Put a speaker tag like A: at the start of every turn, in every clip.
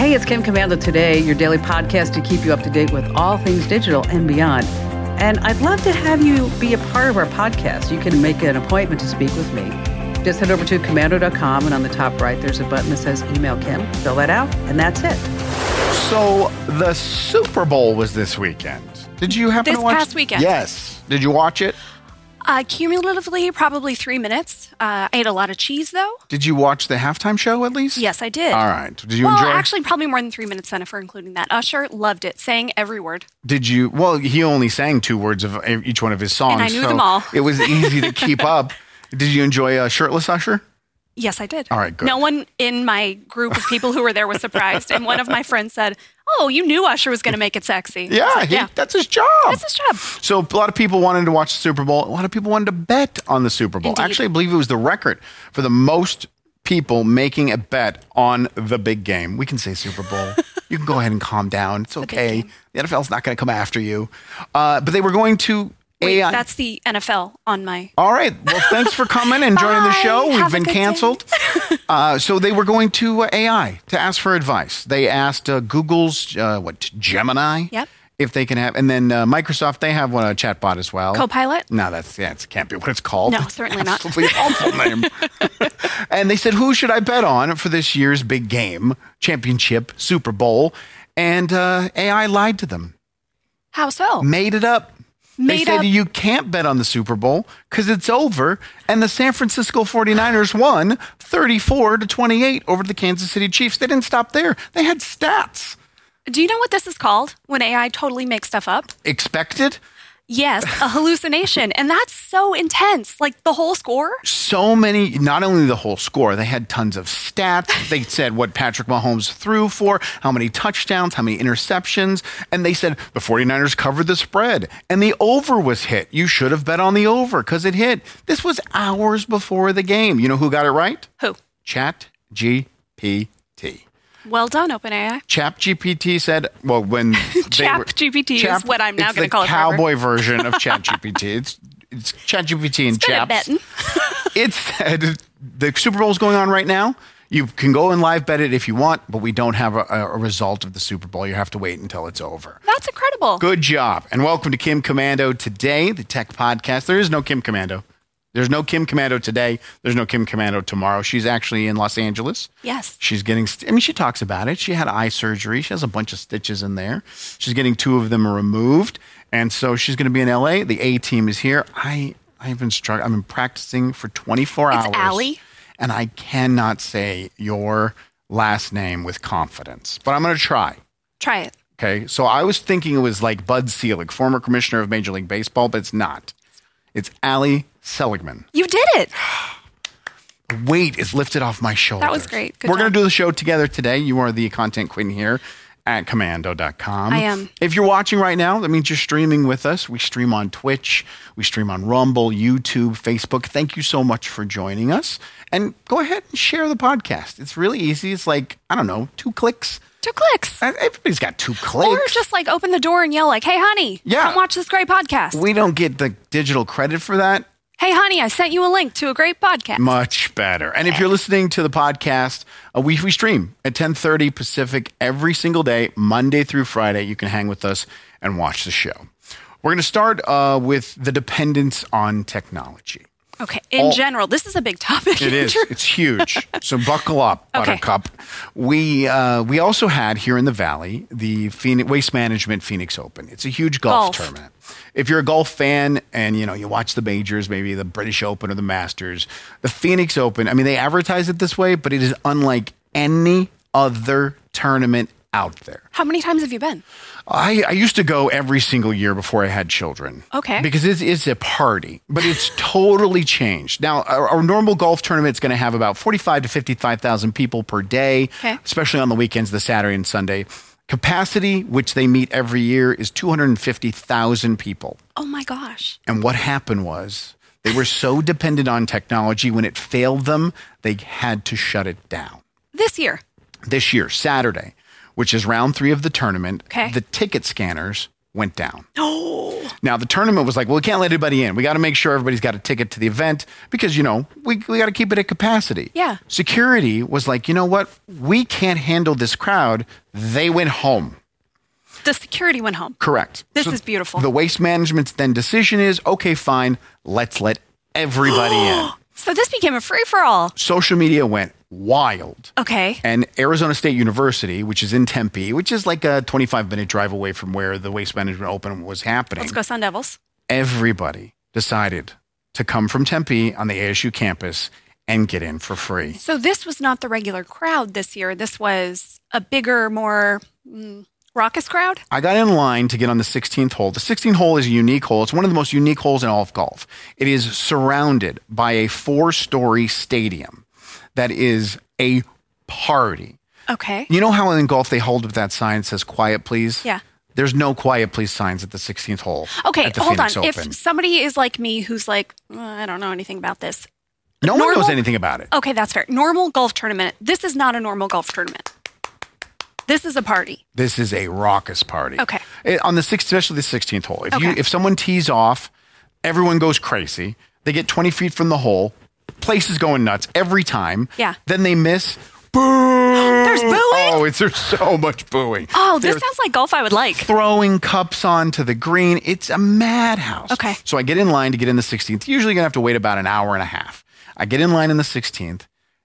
A: Hey, it's Kim Komando Today, your daily podcast to keep you up to date with all things digital and beyond. And I'd love to have you be a part of our podcast. You can make an appointment to speak with me. Just head over to komando.com, and on the top right, there's a button that says Email Kim. Fill that out, and that's it.
B: So the Super Bowl was this weekend. Did you happen to watch?
C: This past weekend.
B: Yes. Did you watch it?
C: Cumulatively, probably 3 minutes. I ate a lot of cheese, though.
B: Did you watch the halftime show at least?
C: Yes, I did.
B: All right. Did you
C: well,
B: enjoy?
C: actually, probably more than 3 minutes, Jennifer, including that. Usher loved it, sang every word.
B: Did you? Well, he only sang 2 words of each one of his songs.
C: And I knew
B: so
C: them all.
B: It was easy to keep up. Did you enjoy Shirtless Usher?
C: Yes, I did.
B: All right, good.
C: No one in my group of people who were there was surprised. And one of my friends said, "Oh, you knew Usher was going to make it sexy."
B: Yeah, that's his job.
C: That's his job.
B: So a lot of people wanted to watch the Super Bowl. A lot of people wanted to bet on the Super Bowl.
C: Indeed.
B: Actually, I believe it was the record for the most people making a bet on the big game. We can say Super Bowl. You can go ahead and calm down. It's okay. The NFL's not going to come after you. But they were going to
C: Wait,
B: AI.
C: that's the NFL on my...
B: All right. Well, thanks for coming and joining the
C: Bye.
B: show. We've
C: Have a
B: been
C: good
B: canceled. So they were going to AI to ask for advice. They asked Google's, Gemini?
C: Yep.
B: If they can have, and then Microsoft, they have a chatbot as well.
C: Copilot?
B: No, it can't be what it's called.
C: No, certainly not.
B: Absolutely awful name. And they said, who should I bet on for this year's big game, championship, Super Bowl? And AI lied to them.
C: How so?
B: Made it up. They said you can't bet on the Super Bowl because it's over, and the San Francisco 49ers won 34-28 over the Kansas City Chiefs. They didn't stop there. They had stats.
C: Do you know what this is called when AI totally makes stuff up?
B: Expected?
C: Yes, a hallucination. And that's so intense. Like the whole score?
B: So many, not only the whole score, they had tons of stats. They said what Patrick Mahomes threw for, how many touchdowns, how many interceptions. And they said the 49ers covered the spread and the over was hit. You should have bet on the over because it hit. This was hours before the game. You know who got it right?
C: Who?
B: ChatGPT.
C: Well done, OpenAI.
B: ChatGPT said, well, when
C: ChatGPT is what I'm now going to call it.
B: It's the cowboy version of ChatGPT. It's ChatGPT and chaps. It said the Super Bowl is going on right now. You can go and live bet it if you want, but we don't have a result of the Super Bowl. You have to wait until it's over.
C: That's incredible.
B: Good job. And welcome to Kim Komando Today, the tech podcast. There is no Kim Komando. There's no Kim Komando today. There's no Kim Komando tomorrow. She's actually in Los Angeles.
C: Yes.
B: She's getting, she talks about it. She had eye surgery. She has a bunch of stitches in there. She's getting 2 of them removed. And so she's going to be in LA. The A team is here. I've been struggling. I've been practicing for 24 hours.
C: It's Allie.
B: And I cannot say your last name with confidence, but I'm going to try.
C: Try it.
B: Okay. So I was thinking it was like Bud Selig, former commissioner of Major League Baseball, but it's not. It's Allie Seligman.
C: You did it.
B: The weight is lifted off my shoulders.
C: That was great. Good
B: We're going
C: job.
B: to do the show together today. You are the content queen here at Komando.com.
C: I am.
B: If you're watching right now, that means you're streaming with us. We stream on Twitch. We stream on Rumble, YouTube, Facebook. Thank you so much for joining us. And go ahead and share the podcast. It's really easy. It's like, 2 clicks.
C: 2 clicks.
B: Everybody's got 2 clicks.
C: Or just like open the door and yell like, "Hey, honey, come watch this great podcast."
B: We don't get the digital credit for that.
C: "Hey, honey, I sent you a link to a great podcast."
B: Much better. And if you're listening to the podcast, we stream at 10:30 Pacific every single day, Monday through Friday. You can hang with us and watch the show. We're going to start with the dependence on technology.
C: Okay. In general, this is a big topic.
B: It is. It's huge. So buckle up, Buttercup. We also had here in the Valley the Waste Management Phoenix Open. It's a huge golf tournament. If you're a golf fan and you watch the majors, maybe the British Open or the Masters, the Phoenix Open, they advertise it this way, but it is unlike any other tournament out there.
C: How many times have you been?
B: I used to go every single year before I had children.
C: Okay.
B: Because it's a party, but it's totally changed. Now, our normal golf tournament is going to have about 45 to 55,000 people per day, especially on the weekends, the Saturday and Sunday. Capacity, which they meet every year, is 250,000 people.
C: Oh my gosh.
B: And what happened was they were so dependent on technology, when it failed them, they had to shut it down.
C: This year,
B: Saturday, which is round 3 of the tournament, the ticket scanners went down.
C: Oh.
B: Now, the tournament was like, well, we can't let anybody in. We got to make sure everybody's got a ticket to the event because, we got to keep it at capacity.
C: Yeah.
B: Security was like, you know what? We can't handle this crowd. They went home.
C: The security went home.
B: Correct.
C: This is beautiful.
B: The Waste Management's then decision is, okay, fine. Let's let everybody in.
C: So this became a free-for-all.
B: Social media went wild.
C: Okay.
B: And Arizona State University, which is in Tempe, which is like a 25-minute drive away from where the Waste Management Open was happening.
C: Let's go Sun Devils.
B: Everybody decided to come from Tempe on the ASU campus and get in for free.
C: So this was not the regular crowd this year. This was a bigger, more raucous crowd?
B: I got in line to get on the 16th hole. The 16th hole is a unique hole. It's one of the most unique holes in all of golf. It is surrounded by a 4-story stadium that is a party.
C: Okay.
B: You know how in golf they hold up that sign that says quiet please?
C: Yeah.
B: There's no quiet please signs at the 16th hole.
C: Okay,
B: at the
C: hold on.
B: Phoenix Open.
C: If somebody is like me who's like, I don't know anything about this.
B: No one knows anything about it.
C: Okay, that's fair. Normal golf tournament. This is not a normal golf tournament. This is a party.
B: This is a raucous party.
C: Okay.
B: On especially the 16th hole.
C: Okay.
B: If someone tees off, everyone goes crazy. They get 20 feet from the hole. Place is going nuts every time.
C: Yeah.
B: Then they miss. Boo!
C: There's booing?
B: Oh, there's so much booing.
C: Oh, this
B: They're
C: sounds like golf I would like.
B: throwing cups onto the green. It's a madhouse.
C: Okay.
B: So I get in line to get in the 16th. Usually going to have to wait about an hour and a half. I get in line in the 16th.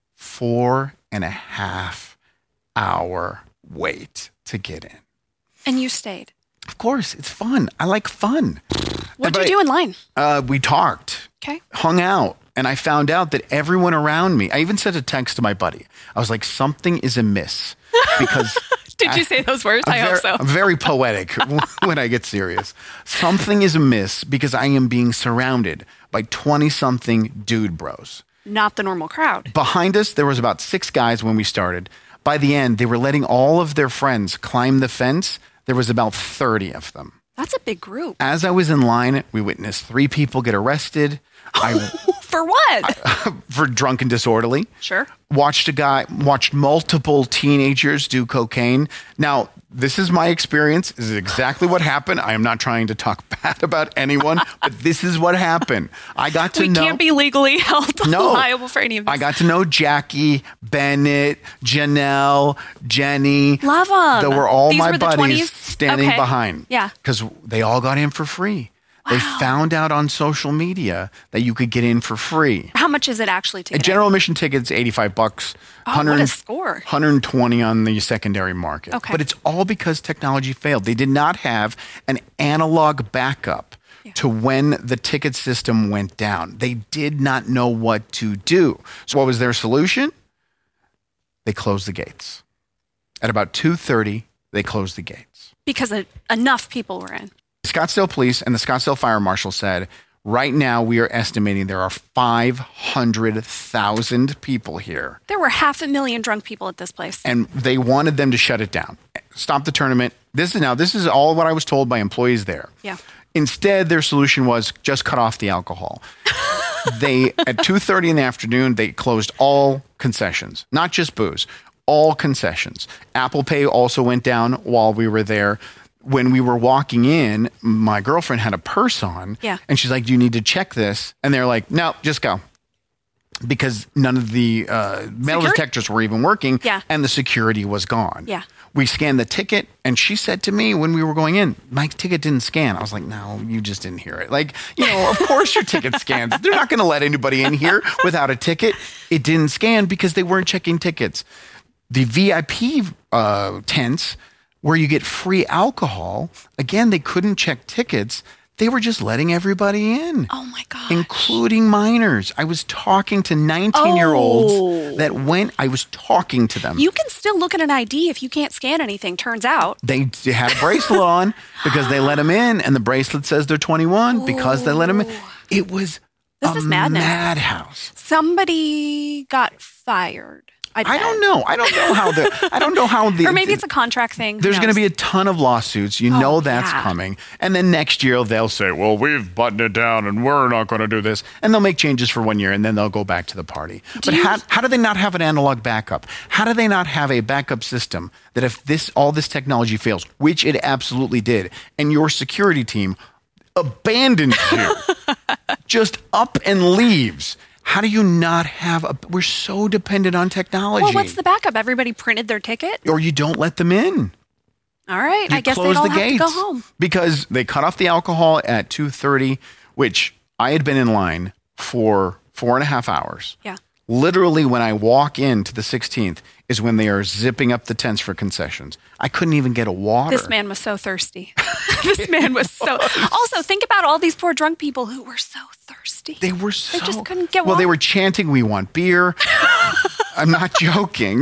B: 4.5 hour wait to get in.
C: And you stayed.
B: Of course, it's fun. I like fun.
C: What'd you do in line?
B: We talked.
C: Okay.
B: Hung out. And I found out that everyone around me, I even sent a text to my buddy. I was like, something is amiss. Because
C: Did you say those words? I hope so.
B: I'm very poetic when I get serious. Something is amiss because I am being surrounded by 20-something dude bros.
C: Not the normal crowd.
B: Behind us, there was about 6 guys when we started. By the end, they were letting all of their friends climb the fence. There was about 30 of them.
C: That's a big group.
B: As I was in line, we witnessed 3 people get arrested.
C: For what?
B: For drunk and disorderly.
C: Sure.
B: Watched multiple teenagers do cocaine. Now, this is my experience. This is exactly what happened. I am not trying to talk bad about anyone, but this is what happened. I got to know.
C: We can't be legally held liable for any of this.
B: I got to know Jackie, Bennett, Janelle, Jenny.
C: Love them.
B: They were all
C: These
B: my
C: were the
B: buddies
C: 20s?
B: standing
C: Okay.
B: behind.
C: Yeah.
B: Because they all got in for free. They found out on social media that you could get in for free.
C: How much is it actually to
B: A
C: get
B: general admission ticket's $85.
C: Oh, what a score.
B: 120 on the secondary market.
C: Okay.
B: But it's all because technology failed. They did not have an analog backup to when the ticket system went down. They did not know what to do. So what was their solution? They closed the gates. At about 2:30, they closed the gates.
C: Because enough people were in.
B: Scottsdale Police and the Scottsdale Fire Marshal said, right now we are estimating there are 500,000 people here.
C: There were 500,000 drunk people at this place.
B: And they wanted them to shut it down. Stop the tournament. This is all what I was told by employees there.
C: Yeah.
B: Instead, their solution was just cut off the alcohol. At 2:30 in the afternoon, they closed all concessions, not just booze, all concessions. Apple Pay also went down while we were there. When we were walking in, my girlfriend had a purse on.
C: Yeah.
B: And she's like, do you need to check this? And they're like, no, just go. Because none of the metal detectors were even working.
C: Yeah.
B: And the security was gone.
C: Yeah.
B: We scanned the ticket, and she said to me when we were going in, my ticket didn't scan. I was like, no, you just didn't hear it. Like, of course your ticket scans. They're not going to let anybody in here without a ticket. It didn't scan because they weren't checking tickets. The VIP tents where you get free alcohol, again, they couldn't check tickets. They were just letting everybody in.
C: Oh, my gosh.
B: Including minors. I was talking to 19-year-olds that went, I was talking to them.
C: You can still look at an ID if you can't scan anything, turns out.
B: They had a bracelet on because they let them in, and the bracelet says they're 21 because they let them in. It was
C: This is madness.
B: madhouse.
C: Somebody got fired.
B: I don't know. I don't know how the.
C: Or maybe it's a contract thing.
B: There's going to be a ton of lawsuits. You know that's
C: yeah.
B: coming. And then next year they'll say, well, we've buttoned it down and we're not going to do this. And they'll make changes for 1 year and then they'll go back to the party. But how do they not have an analog backup? How do they not have a backup system that if all this technology fails, which it absolutely did, and your security team abandons you, just up and leaves? How do you not have we're so dependent on technology.
C: Well, what's the backup? Everybody printed their ticket?
B: Or you don't let them in.
C: All right. I guess
B: close
C: they'd all
B: the
C: have
B: gates
C: to go home.
B: because they cut off the alcohol at 2:30, which I had been in line for 4.5 hours.
C: Yeah.
B: Literally, when I walk into the 16th is when they are zipping up the tents for concessions. I couldn't even get a water.
C: This man was so thirsty. This man was so. Also, think about all these poor drunk people who were so thirsty.
B: They were so.
C: They just couldn't get water.
B: Well, they were chanting, "We want beer." I'm not joking.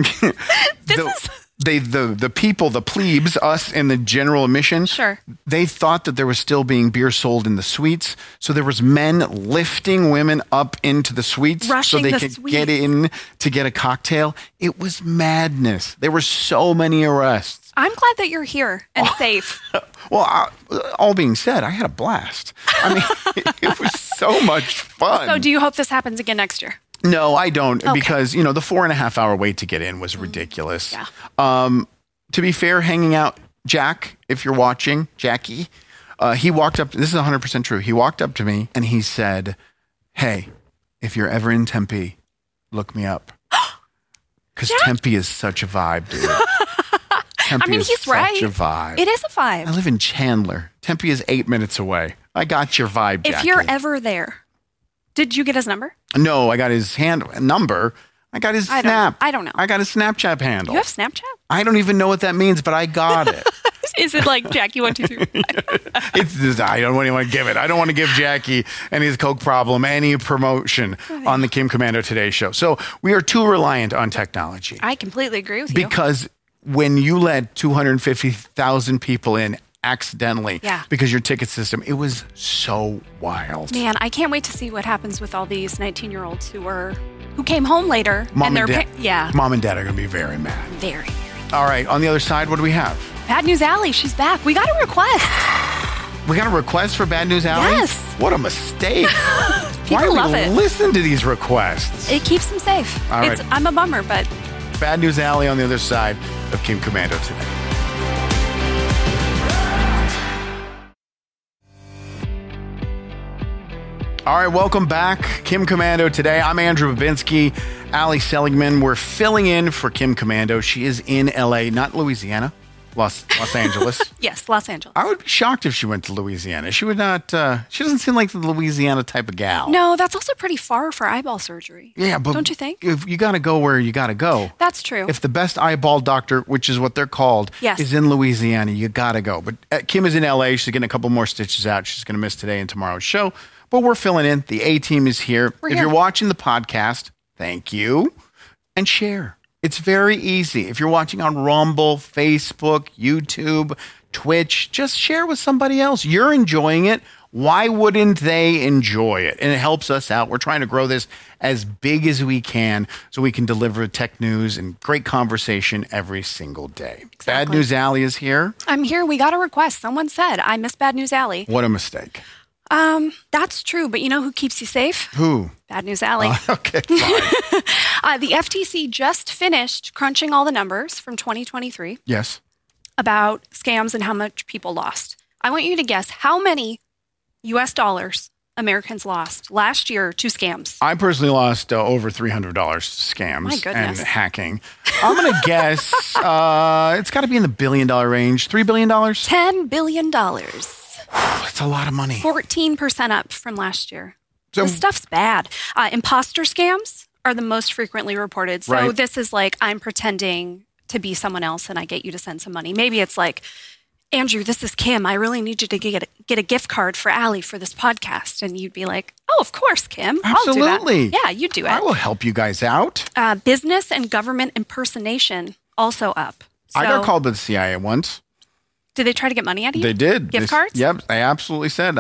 B: The people, the plebes, us in the general admission,
C: sure,
B: they thought that there was still being beer sold in the suites. So there was men lifting women up into the suites
C: rushing
B: so they
C: the
B: could
C: suites.
B: get in to get a cocktail. It was madness. There were so many arrests.
C: I'm glad that you're here and safe.
B: Well, all being said, I had a blast. I mean, it was so much fun.
C: So do you hope this happens again next year?
B: No, I don't, because, the 4.5 hour wait to get in was ridiculous.
C: Yeah.
B: To be fair, hanging out, Jack, if you're watching, Jackie, he walked up, this is 100% true. He walked up to me and he said, hey, if you're ever in Tempe, look me up. Because Tempe is such a vibe, dude. Tempe is
C: he's right.
B: such a vibe.
C: It is a vibe.
B: I live in Chandler. Tempe is 8 minutes away. I got your vibe, Jackie.
C: If you're ever there, did you get his number?
B: No, I got his number. I got his Snap.
C: I don't know.
B: I got his Snapchat handle.
C: You have Snapchat?
B: I don't even know what that means, but I got it.
C: Is it like Jackie 123?
B: I don't want to give it. I don't want to give Jackie and his Coke problem any promotion on the Kim Komando Today show. So we are too reliant on technology.
C: I completely agree with you.
B: Because when you let 250,000 people in accidentally because your ticket system, it was so wild.
C: Man, I can't wait to see what happens with all these 19-year-olds who came home later.
B: Mom and Dad are going to be very mad.
C: Very.
B: All right, on the other side, what do we have?
C: Bad News Alley, she's back. We got a request.
B: We got a request for Bad News Alley?
C: Yes.
B: What a mistake.
C: People love it.
B: Listen to these requests.
C: It keeps them safe.
B: All right.
C: I'm a bummer, but...
B: Bad News Alley on the other side of Kim Komando Today. All right, welcome back. Kim Komando Today. I'm Andrew Babinski. Ali Seligman. We're filling in for Kim Komando. She is in L.A., not Louisiana, Los Angeles.
C: Yes, Los Angeles.
B: I would be shocked if she went to Louisiana. She would not. She doesn't seem like the Louisiana type of gal.
C: No, that's also pretty far for eyeball surgery.
B: Yeah, but
C: don't you think?
B: If you got to go where you got to go.
C: That's true.
B: If the best eyeball doctor, which is what they're called, is in Louisiana, you got to go. But Kim is in L.A. She's getting a couple more stitches out. She's going to miss today and tomorrow's show. But we're filling in. The A-team is here. If you're watching the podcast, thank you. And share. It's very easy. If you're watching on Rumble, Facebook, YouTube, Twitch, just share with somebody else. You're enjoying it. Why wouldn't they enjoy it? And it helps us out. We're trying to grow this as big as we can so we can deliver tech news and great conversation every single day. Exactly. Bad News Alley is here.
C: I'm here. We got a request. Someone said, I miss Bad News Alley.
B: What a mistake.
C: That's true. But you know who keeps you safe?
B: Who?
C: Bad News Alley.
B: Okay, fine.
C: The FTC just finished crunching all the numbers from 2023.
B: Yes.
C: About scams and how much people lost. I want you to guess how many U.S. dollars Americans lost last year to scams.
B: I personally lost over $300 to scams and hacking. I'm going to guess it's got to be in the $1 billion range. $3 billion?
C: $10 billion.
B: That's a lot of money.
C: 14% up from last year.
B: So,
C: this stuff's bad. Imposter scams are the most frequently reported. So this is like, I'm pretending to be someone else and I get you to send some money. Maybe it's like, Andrew, this is Kim. I really need you to get a gift card for Allie for this podcast. And you'd be like, oh, of course, Kim.
B: Absolutely.
C: I'll do that. Yeah, you do it.
B: I will help you guys out.
C: Business and government impersonation also up. So,
B: I got called by the CIA once.
C: Did they try to get money out of you?
B: They did.
C: Gift cards?
B: Yep. They absolutely said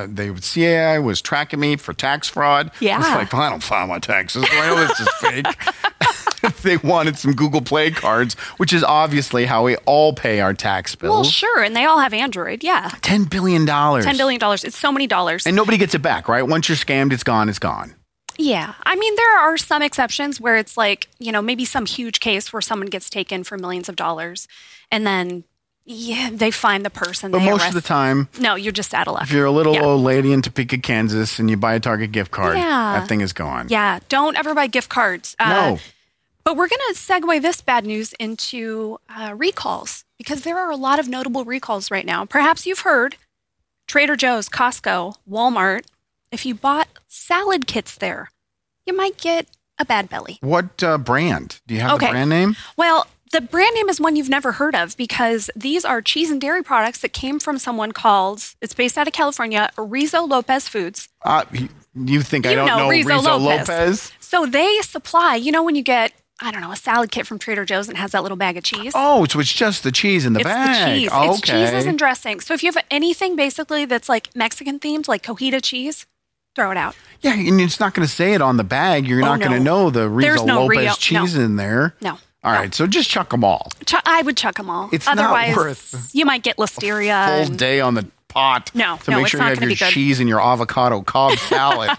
B: CIA was tracking me for tax fraud.
C: Yeah.
B: It's like, well, I don't file my taxes. I know this is fake. they wanted some Google Play cards, which is obviously how we all pay our tax bills.
C: Well, sure. And they all have Android. Yeah.
B: $10 billion.
C: $10 billion. It's so many dollars.
B: And nobody gets it back, right? Once you're scammed, it's gone. It's gone.
C: Yeah. I mean, there are some exceptions where it's like, maybe some huge case where someone gets taken for millions of dollars and then they find the person.
B: But most of the time.
C: No, you're just out of luck.
B: If you're a little old lady in Topeka, Kansas, and you buy a Target gift card, that thing is gone.
C: Yeah. Don't ever buy gift cards.
B: No.
C: But we're going to segue this bad news into recalls because there are a lot of notable recalls right now. Perhaps you've heard Trader Joe's, Costco, Walmart. If you bought salad kits there, you might get a bad belly.
B: What brand? Do you have the brand name?
C: Well, the brand name is one you've never heard of because these are cheese and dairy products that came from someone called, it's based out of California, Rizzo Lopez Foods.
B: You think I don't know Rizzo Lopez?
C: So they supply, when you get, I don't know, a salad kit from Trader Joe's and it has that little bag of cheese.
B: Oh, so it's just the cheese in the bag.
C: It's the cheese.
B: Oh,
C: it's cheeses and dressing. So if you have anything basically that's like Mexican themed, like cojita cheese, throw it out.
B: Yeah, and it's not going to say it on the bag. You're not going to know the Rizzo Lopez cheese in there.
C: No.
B: All right, so just chuck them all.
C: I would chuck them all.
B: It's
C: Otherwise,
B: not worth
C: you might get listeria.
B: Full day on the pot. To make sure you have your cheese and your avocado Cobb salad.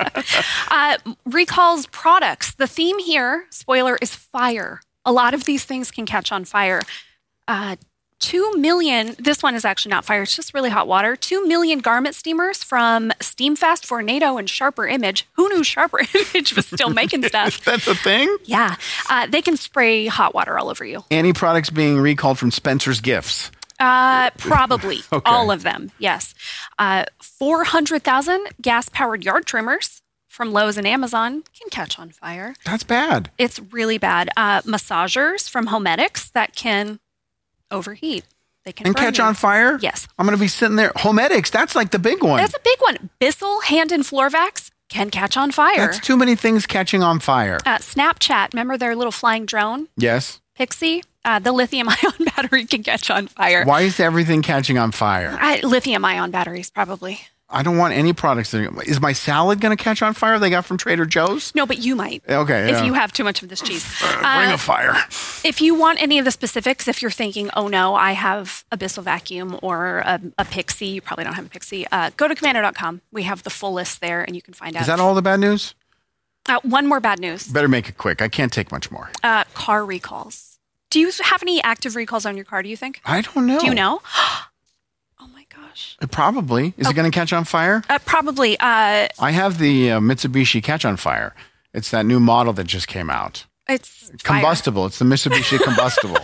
C: Recalls products. The theme here, spoiler, is fire. A lot of these things can catch on fire. 2 million, this one is actually not fire, it's just really hot water. 2 million garment steamers from Steamfast, Vornado, and Sharper Image. Who knew Sharper Image was still making stuff?
B: That's a thing?
C: Yeah. They can spray hot water all over you.
B: Any products being recalled from Spencer's Gifts?
C: Probably. All of them, yes. 400,000 gas-powered yard trimmers from Lowe's and Amazon can catch on fire.
B: That's bad.
C: It's really bad. Massagers from Homedics that can overheat. They can
B: catch on fire?
C: Yes.
B: I'm going to be sitting there. Homedics, that's like the big one.
C: That's a big one. Bissell hand and floor vacs can catch on fire.
B: That's too many things catching on fire.
C: Snapchat, remember their little flying drone?
B: Yes.
C: Pixie, the lithium-ion battery can catch on fire.
B: Why is everything catching on fire?
C: Lithium-ion batteries, probably.
B: I don't want any products. Is my salad going to catch on fire they got from Trader Joe's?
C: No, but you might.
B: Okay.
C: If you have too much of this cheese.
B: Bring a fire.
C: If you want any of the specifics, if you're thinking, oh no, I have a Bissell vacuum or a Pixie, you probably don't have a Pixie, go to commando.com. We have the full list there and you can find out.
B: Is that all the bad news?
C: One more bad news.
B: Better make it quick. I can't take much more.
C: Car recalls. Do you have any active recalls on your car, do you think?
B: I don't know.
C: Do you know? Oh my gosh.
B: Probably. Is it going to catch on fire?
C: Probably.
B: I have the Mitsubishi Catch on Fire. It's that new model that just came out.
C: It's
B: combustible. It's the Mitsubishi combustible.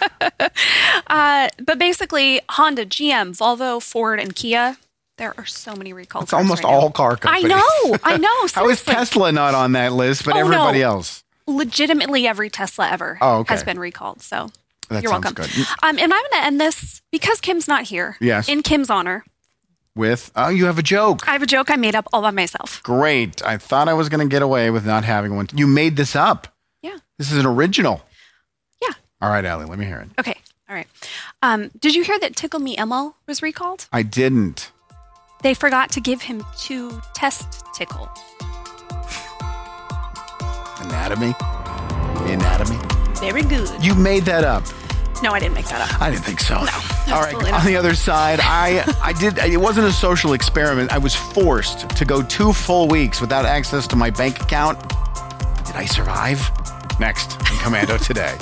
C: But basically, Honda, GM, Volvo, Ford, and Kia, there are so many recalls.
B: It's almost all car companies.
C: I know.
B: How is Tesla not on that list, but everybody else?
C: Legitimately, every Tesla ever has been recalled. So you're welcome.
B: Good.
C: And I'm going to end this because Kim's not here.
B: Yes.
C: In Kim's honor.
B: With, you have a joke.
C: I have a joke I made up all by myself.
B: Great. I thought I was going to get away with not having one. You made this up.
C: Yeah.
B: This is an original.
C: Yeah.
B: All right, Allie, let me hear it.
C: Okay. All right. Did you hear that Tickle Me Elmo was recalled?
B: I didn't.
C: They forgot to give him 2 test tickles.
B: Anatomy? The anatomy?
C: Very good.
B: You made that up.
C: No, I didn't make that up.
B: I didn't think so.
C: No,
B: all right. On the other side, I did. It wasn't a social experiment. I was forced to go 2 full weeks without access to my bank account. Did I survive? Next in Commando Today.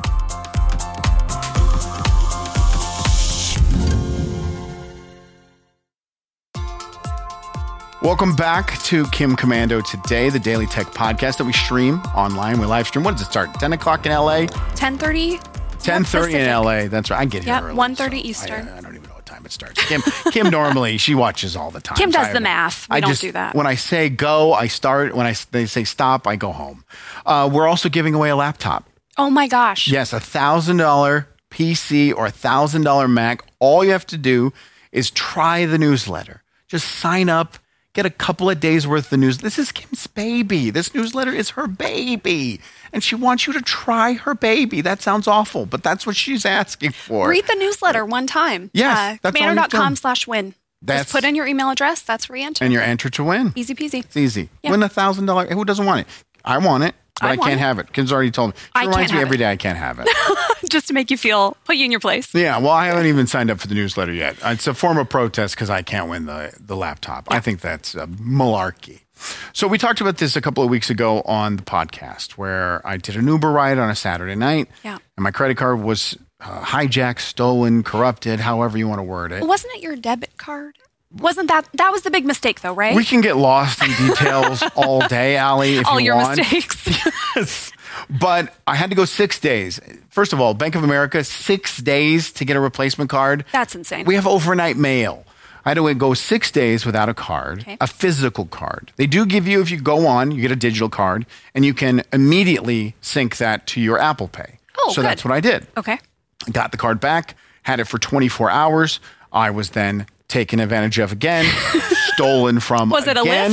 B: Welcome back to Kim Commando Today, the daily tech podcast that we stream online. We live stream. What does it start? 10 o'clock in LA?
C: 10:30.
B: 10:30 in LA. That's right. I get here early.
C: 1:30 Eastern.
B: I don't even know what time it starts. Kim normally, she watches all the time.
C: Kim does the math. We don't do that.
B: When I say go, I start. When they say stop, I go home. We're also giving away a laptop.
C: Oh my gosh.
B: Yes, $1,000 PC or $1,000 Mac. All you have to do is try the newsletter. Just sign up. Get a couple of days worth of news. This is Kim's baby. This newsletter is her baby. And she wants you to try her baby. That sounds awful, but that's what she's asking for.
C: Read the newsletter one time.
B: Yes.
C: Commando.com/win. Just put in your email address. That's where you enter.
B: And you're entered to win.
C: Easy peasy.
B: It's easy.
C: Yeah.
B: Win $1,000. Who doesn't want it? I want it. but I can't have it. Kids already told me. She reminds me every day I can't have it.
C: Just to make you put you in your place.
B: Yeah, well, I haven't even signed up for the newsletter yet. It's a form of protest because I can't win the laptop. Yeah. I think that's malarkey. So we talked about this a couple of weeks ago on the podcast where I did an Uber ride on a Saturday night.
C: Yeah.
B: And my credit card was hijacked, stolen, corrupted, however you want to word it.
C: Wasn't it your debit card? Wasn't that was the big mistake though, right?
B: We can get lost in details all day, Allie, if
C: all
B: you
C: your
B: want.
C: Mistakes.
B: Yes. But I had to go 6 days. First of all, Bank of America, 6 days to get a replacement card.
C: That's insane.
B: We have overnight mail. I had to go 6 days without a card, a physical card. They do give you, if you go on, you get a digital card, and you can immediately sync that to your Apple Pay.
C: Oh,
B: so that's what I did.
C: Okay.
B: Got the card back, had it for 24 hours. I was then taken advantage of again, stolen from
C: Was it
B: again.
C: a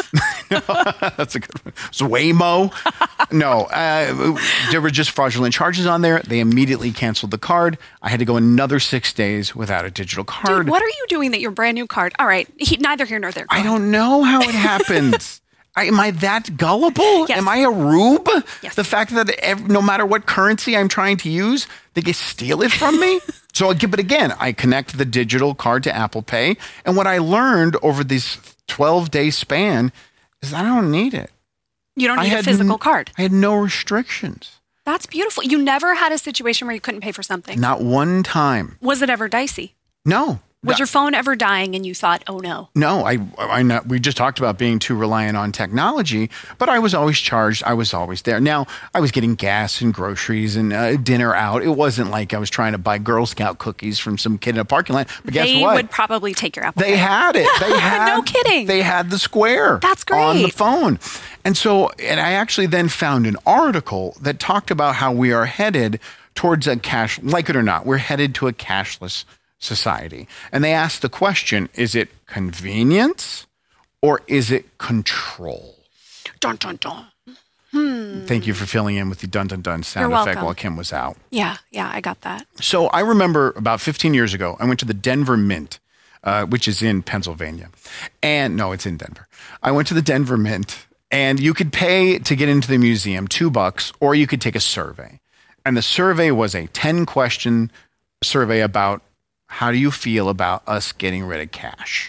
C: Lyft?
B: That's a good one. It was Waymo. No, there were just fraudulent charges on there. They immediately canceled the card. I had to go another 6 days without a digital card.
C: Dude, what are you doing that your brand new card? All right, neither here nor there.
B: I don't know how it happens. Am I that gullible?
C: Yes.
B: Am I a rube?
C: Yes.
B: The fact that no matter what currency I'm trying to use, they can steal it from me? But again, I connect the digital card to Apple Pay. And what I learned over this 12-day span is I don't need it.
C: You don't need a physical card.
B: I had no restrictions.
C: That's beautiful. You never had a situation where you couldn't pay for something?
B: Not one time.
C: Was it ever dicey?
B: No.
C: Was your phone ever dying and you thought, oh no?
B: No, we just talked about being too reliant on technology, but I was always charged. I was always there. Now, I was getting gas and groceries and dinner out. It wasn't like I was trying to buy Girl Scout cookies from some kid in a parking lot. But guess what?
C: They would probably take your Apple Pay.
B: They had it. They had,
C: no kidding.
B: They had the Square.
C: That's great.
B: On the phone. And I actually then found an article that talked about how we are headed towards a cash, like it or not, we're headed to a cashless society. And they asked the question, is it convenience or is it control?
C: Dun, dun, dun.
B: Thank you for filling in with the dun, dun, dun sound
C: You're
B: effect
C: welcome.
B: while Kim was out.
C: Yeah, I got that.
B: So I remember about 15 years ago, I went to the Denver Mint, which is in Pennsylvania. And no, it's in Denver. I went to the Denver Mint and you could pay to get into the museum $2 or you could take a survey. And the survey was a 10-question survey about how do you feel about us getting rid of cash?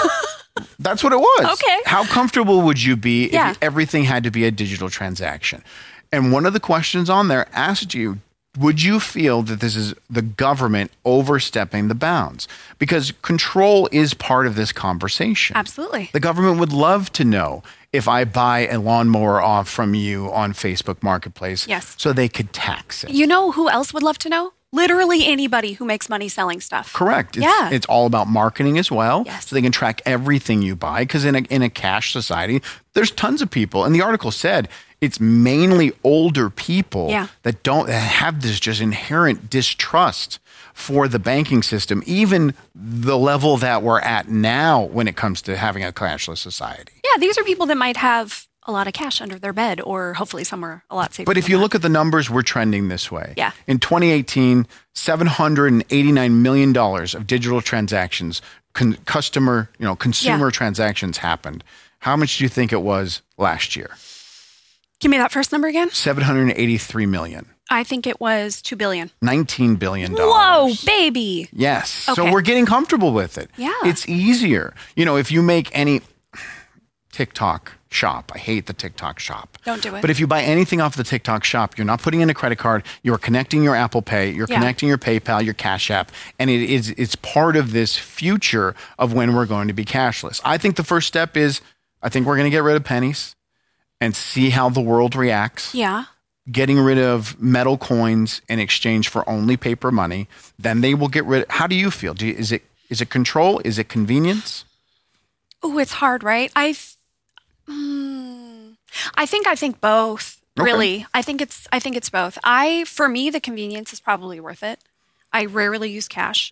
B: That's what it was.
C: Okay.
B: How comfortable would you be if everything had to be a digital transaction? And one of the questions on there asked you, would you feel that this is the government overstepping the bounds? Because control is part of this conversation.
C: Absolutely.
B: The government would love to know if I buy a lawnmower off from you on Facebook Marketplace, so they could tax it.
C: You know who else would love to know? Literally anybody who makes money selling stuff.
B: Correct. It's all about marketing as well.
C: Yes.
B: So they can track everything you buy. Because in a cash society, there's tons of people. And the article said it's mainly older people that have this just inherent distrust for the banking system, even the level that we're at now when it comes to having a cashless society.
C: Yeah, these are people that might have a lot of cash under their bed or hopefully somewhere a lot safer.
B: But if you look at the numbers, we're trending this way.
C: Yeah.
B: In 2018, $789 million of digital transactions, consumer transactions happened. How much do you think it was last year?
C: Give me that first number again.
B: 783 million.
C: I think it was $2 billion.
B: $19 billion.
C: Whoa, baby.
B: Yes.
C: Okay.
B: So we're getting comfortable with it.
C: Yeah.
B: It's easier. If you make any TikTok shop, I hate the TikTok shop.
C: Don't do it.
B: But if you buy anything off the TikTok shop, you're not putting in a credit card. You're connecting your Apple Pay. You're connecting your PayPal, your Cash App. And it's part of this future of when we're going to be cashless. I think the first step is, I think we're going to get rid of pennies and see how the world reacts.
C: Yeah.
B: Getting rid of metal coins in exchange for only paper money. Then they will get rid. How do you feel? Is it control? Is it convenience?
C: Oh, it's hard, right? I think both.
B: Okay.
C: Really, I think it's both. For me, the convenience is probably worth it. I rarely use cash.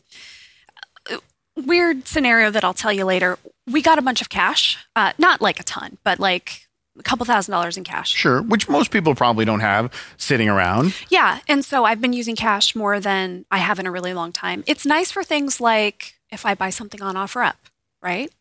C: Weird scenario that I'll tell you later. We got a bunch of cash, not like a ton, but like a couple $1,000s in cash.
B: Sure, which most people probably don't have sitting around.
C: Yeah, and so I've been using cash more than I have in a really long time. It's nice for things like if I buy something on OfferUp, right?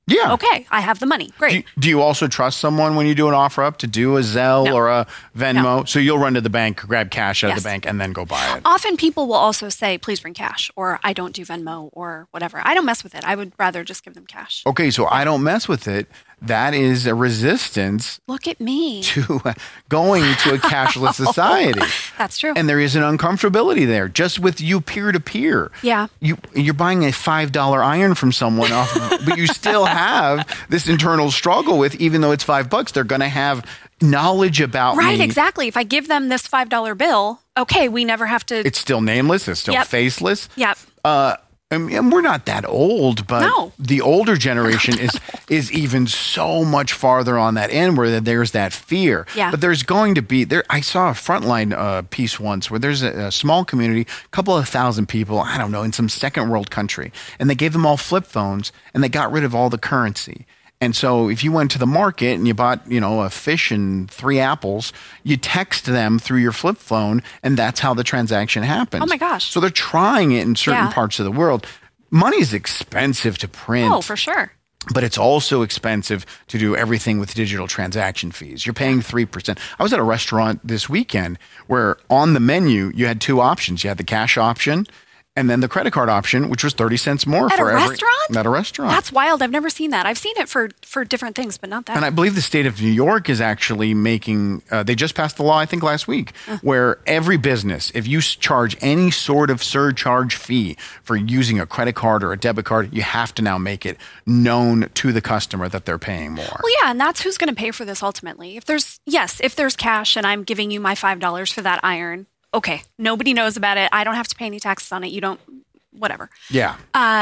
B: Yeah.
C: Okay, I have the money. Great.
B: Do you also trust someone when you do an offer up to do a Zelle or a Venmo? No. So you'll run to the bank, grab cash out of the bank, and then go buy it.
C: Often people will also say, please bring cash, or I don't do Venmo or whatever. I don't mess with it. I would rather just give them cash.
B: Okay, so I don't mess with it. That is a resistance.
C: Look at me.
B: To going to a cashless society.
C: That's true.
B: And there is an uncomfortability there just with you peer to peer.
C: Yeah.
B: You're buying a $5 iron from someone off, but you still have this internal struggle with, even though it's $5, they're going to have knowledge about me.
C: Right, exactly. If I give them this $5 bill, okay, we never have to.
B: It's still nameless. It's still faceless.
C: Yep.
B: And we're not that old, but the older generation is even so much farther on that end where there's that fear.
C: Yeah.
B: But there's going to be there. I saw a Frontline piece once where there's a small community, a couple of thousand people, I don't know, in some second world country, and they gave them all flip phones and they got rid of all the currency. And so if you went to the market and you bought, a fish and 3 apples, you text them through your flip phone, and that's how the transaction happens.
C: Oh, my gosh.
B: So they're trying it in certain parts of the world. Money's expensive to print.
C: Oh, for sure.
B: But it's also expensive to do everything with digital transaction fees. You're paying 3%. I was at a restaurant this weekend where on the menu, you had 2 options. You had the cash option and then the credit card option, which was 30 cents more
C: at
B: for
C: every restaurant?
B: At a restaurant.
C: That's wild. I've never seen that. I've seen it for different things, but not that.
B: And I believe the state of New York is actually making, they just passed the law, I think last week, where every business, if you charge any sort of surcharge fee for using a credit card or a debit card, you have to now make it known to the customer that they're paying more.
C: Well, yeah, and that's who's going to pay for this ultimately. If there's cash and I'm giving you my $5 for that iron, okay, nobody knows about it. I don't have to pay any taxes on it. You don't, whatever.
B: Yeah.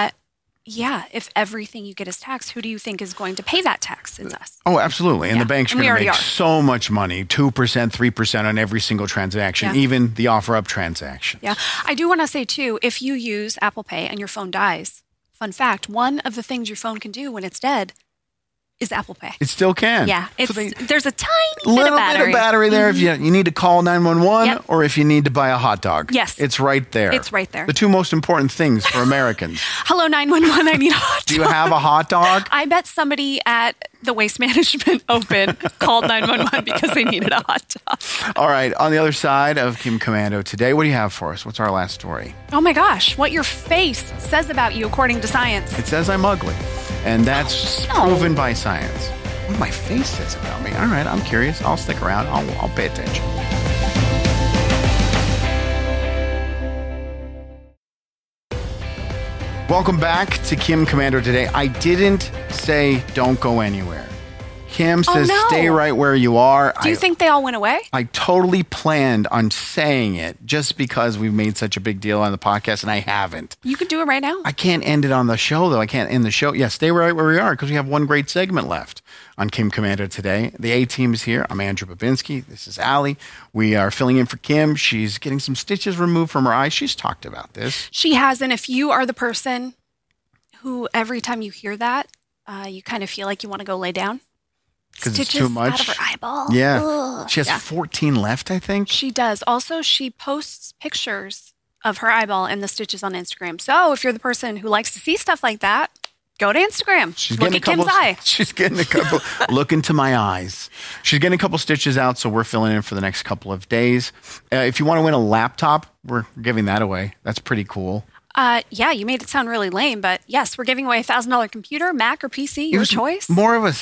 C: If everything you get is taxed, who do you think is going to pay that tax? It's us.
B: Oh, absolutely. And the banks are going to make so much money, 2%, 3% on every single transaction, even the offer-up transactions.
C: Yeah. I do want to say, too, if you use Apple Pay and your phone dies, fun fact, one of the things your phone can do when it's dead is Apple Pay.
B: It still can.
C: Yeah. There's a tiny
B: little
C: bit
B: of battery there if you need to call 911 or if you need to buy a hot dog.
C: Yes.
B: It's right there.
C: It's right there.
B: The 2 most important things for Americans.
C: Hello, 911, I need a hot dog.
B: Do you have a hot dog?
C: I bet somebody at the Waste Management Open called 911 because they needed a hot dog.
B: All right. On the other side of Kim Komando today, what do you have for us? What's our last story?
C: Oh my gosh. What your face says about you according to science.
B: It says I'm ugly. And that's proven by science. What my face says about me. All right, I'm curious. I'll stick around. I'll pay attention. Welcome back to Kim Komando today. I didn't say don't go anywhere. Kim says stay right where you are.
C: Do you think they all went away?
B: I totally planned on saying it just because we've made such a big deal on the podcast, and I haven't.
C: You can do it right now.
B: I can't end it on the show, though. I can't end the show. Yeah, stay right where we are because we have one great segment left on Kim Komando today. The A-Team is here. I'm Andrew Babinski. This is Allie. We are filling in for Kim. She's getting some stitches removed from her eyes. She's talked about this.
C: She has, and if you are the person who every time you hear that, you kind of feel like you want to go lay down.
B: Because it's too much.
C: Out of her eyeball.
B: Yeah.
C: Ugh.
B: She has 14 left, I think.
C: She does. Also, she posts pictures of her eyeball and the stitches on Instagram. So if you're the person who likes to see stuff like that, go to Instagram. Look at Kim's eye.
B: She's getting a couple. Look into my eyes. She's getting a couple stitches out, so we're filling in for the next couple of days. If you want to win a laptop, we're giving that away. That's pretty cool.
C: Yeah, you made it sound really lame, but yes, we're giving away a $1,000 computer, Mac or PC, your choice.
B: More of a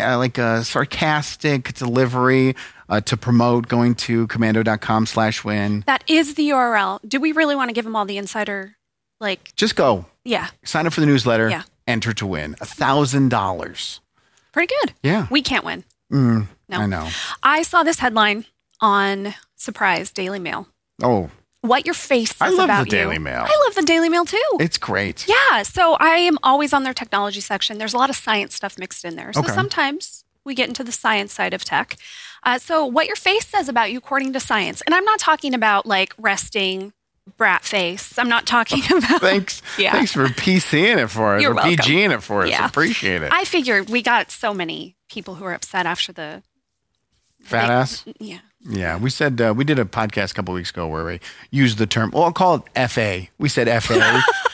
B: sarcastic delivery to promote going to komando.com/win.
C: That is the URL. Do we really want to give them all the insider?
B: Just go.
C: Yeah.
B: Sign up for the newsletter. Yeah. Enter to win $1,000.
C: Pretty good.
B: Yeah.
C: We can't win.
B: No. I know.
C: I saw this headline on Surprise Daily Mail.
B: Oh.
C: What your face says about you.
B: I love the Daily Mail.
C: I love the Daily Mail too.
B: It's great.
C: Yeah. So I am always on their technology section. There's a lot of science stuff mixed in there. So sometimes we get into the science side of tech. So what your face says about you according to science. And I'm not talking about resting brat face. I'm not talking about...
B: Thanks. Yeah. Thanks for PCing it for us.
C: You're welcome.
B: PGing it for us.
C: Yeah.
B: Appreciate it.
C: I figured we got so many people who are upset after the...
B: Fat ass?
C: Yeah.
B: Yeah, we said we did a podcast a couple weeks ago where we used the term. Well, I'll call it FA. We said FA.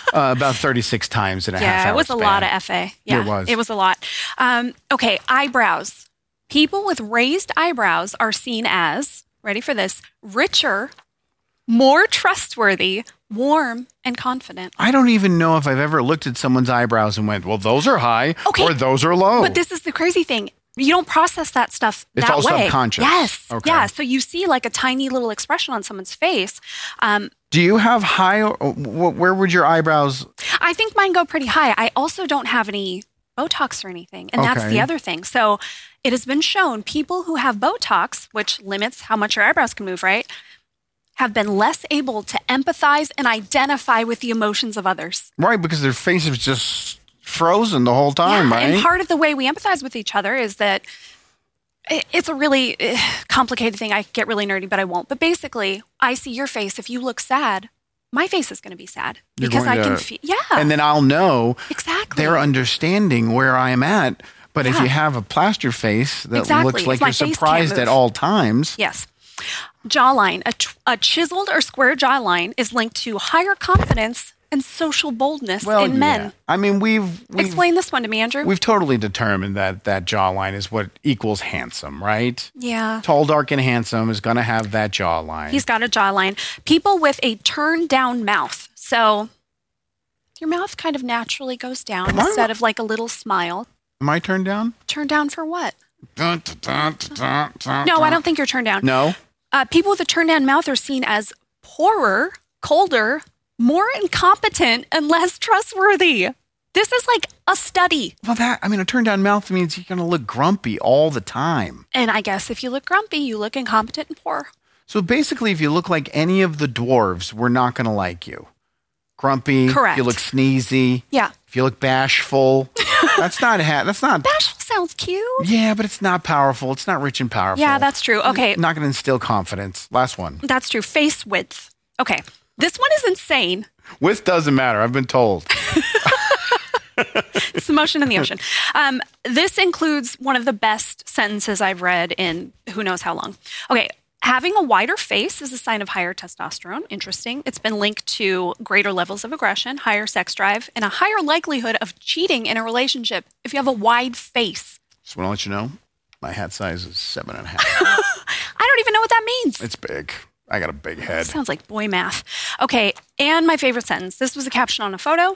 B: About 36 times in a half hour.
C: Yeah, it was
B: span.
C: a lot of FA. Yeah, it was a lot. Okay, eyebrows. People with raised eyebrows are seen as, ready for this, richer, more trustworthy, warm, and confident.
B: I don't even know if I've ever looked at someone's eyebrows and went, well, those are high or those are low.
C: But this is the crazy thing. You don't process that stuff that way.
B: It's all subconscious.
C: Yes.
B: Okay.
C: Yeah. So you see like a tiny little expression on someone's face.
B: Do you have high? Where would your eyebrows?
C: I think mine go pretty high. I also don't have any Botox or anything. And that's the other thing. So it has been shown people who have Botox, which limits how much your eyebrows can move, right, have been less able to empathize and identify with the emotions of others.
B: Right, because their face is just frozen the whole time, right?
C: And part of the way we empathize with each other is that it's a really complicated thing. I get really nerdy, but I won't. But basically, I see your face. If you look sad, my face is going to be sad because I can feel. Yeah.
B: And then I'll know
C: exactly
B: they're understanding where I am at. But if you have a plaster face that looks like you're surprised at all times.
C: Yes. Jawline. A chiseled or square jawline is linked to higher confidence and social boldness in men.
B: Yeah. I mean, we've
C: explain this one to me, Andrew.
B: We've totally determined that jawline is what equals handsome, right?
C: Yeah.
B: Tall, dark, and handsome is going to have that jawline.
C: He's got a jawline. People with a turned down mouth. So your mouth kind of naturally goes down instead of like a little smile.
B: Am I turned down?
C: Turned down for what? No, I don't think you're turned down.
B: No?
C: People with a turned down mouth are seen as poorer, colder, more incompetent, and less trustworthy. This is like a study.
B: Well, a turned down mouth means you're going to look grumpy all the time.
C: And I guess if you look grumpy, you look incompetent and poor.
B: So basically, if you look like any of the dwarves, we're not going to like you. Grumpy.
C: Correct.
B: You look sneezy.
C: Yeah.
B: If you look bashful, that's not.
C: Bashful sounds cute.
B: Yeah, but it's not powerful. It's not rich and powerful.
C: Yeah, that's true. Okay.
B: Not going to instill confidence. Last one.
C: That's true. Face width. Okay. This one is insane.
B: Width doesn't matter. I've been told.
C: It's the motion in the ocean. This includes one of the best sentences I've read in who knows how long. Okay. Having a wider face is a sign of higher testosterone. Interesting. It's been linked to greater levels of aggression, higher sex drive, and a higher likelihood of cheating in a relationship if you have a wide face.
B: Just want to let you know, my hat size is 7.5.
C: I don't even know what that means.
B: It's big. I got a big head.
C: Sounds like boy math. Okay, and my favorite sentence. This was a caption on a photo.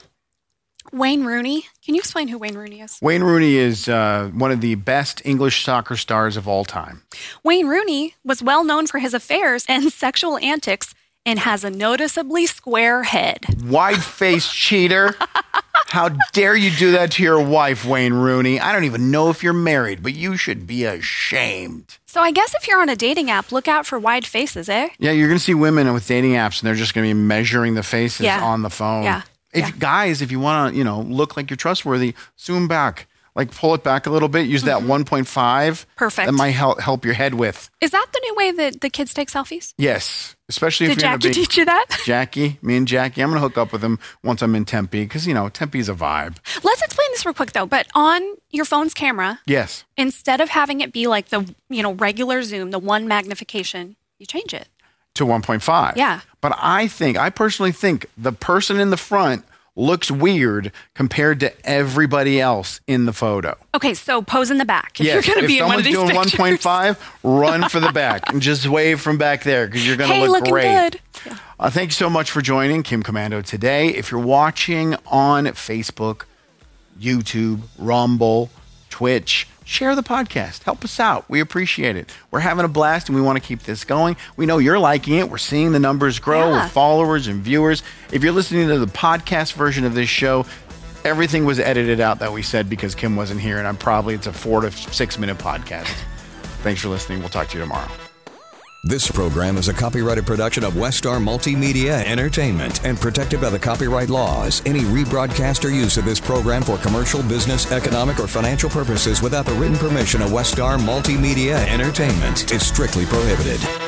C: Wayne Rooney. Can you explain who Wayne Rooney is?
B: Wayne Rooney is one of the best English soccer stars of all time.
C: Wayne Rooney was well known for his affairs and sexual antics and has a noticeably square head.
B: Wide-faced cheater. How dare you do that to your wife, Wayne Rooney? I don't even know if you're married, but you should be ashamed.
C: So I guess if you're on a dating app, look out for wide faces, eh?
B: Yeah, you're going to see women with dating apps, and they're just going to be measuring the faces on the phone.
C: Yeah.
B: Guys, if you want to, look like you're trustworthy, zoom back. Like, pull it back a little bit. Use that 1.5.
C: Perfect.
B: That might help your head width.
C: Is that the new way that the kids take selfies?
B: Yes. Especially if
C: Did
B: you're in a
C: Jackie
B: big...
C: teach you that?
B: Me and Jackie. I'm going to hook up with him once I'm in Tempe because, Tempe's a vibe.
C: Let's explain this real quick, though. But on your phone's camera,
B: yes,
C: instead of having it be like the, regular zoom, the one magnification, you change it.
B: To 1.5.
C: Yeah.
B: But I personally think the person in the front looks weird compared to everybody else in the photo.
C: Okay, so pose in the back. If you're going to be in one of these pictures.
B: If someone's doing 1.5, run for the back and just wave from back there because you're going to look
C: looking
B: great.
C: Good. Yeah.
B: Thank you so much for joining Kim Komando today. If you're watching on Facebook, YouTube, Rumble, Twitch, share the podcast. Help us out. We appreciate it. We're having a blast and we want to keep this going. We know you're liking it. We're seeing the numbers grow with followers and viewers. If you're listening to the podcast version of this show, everything was edited out that we said because Kim wasn't here, and it's a 4 to 6 minute podcast. Thanks for listening. We'll talk to you tomorrow.
D: This program is a copyrighted production of Westar Multimedia Entertainment and protected by the copyright laws. Any rebroadcast or use of this program for commercial, business, economic, or financial purposes without the written permission of Westar Multimedia Entertainment is strictly prohibited.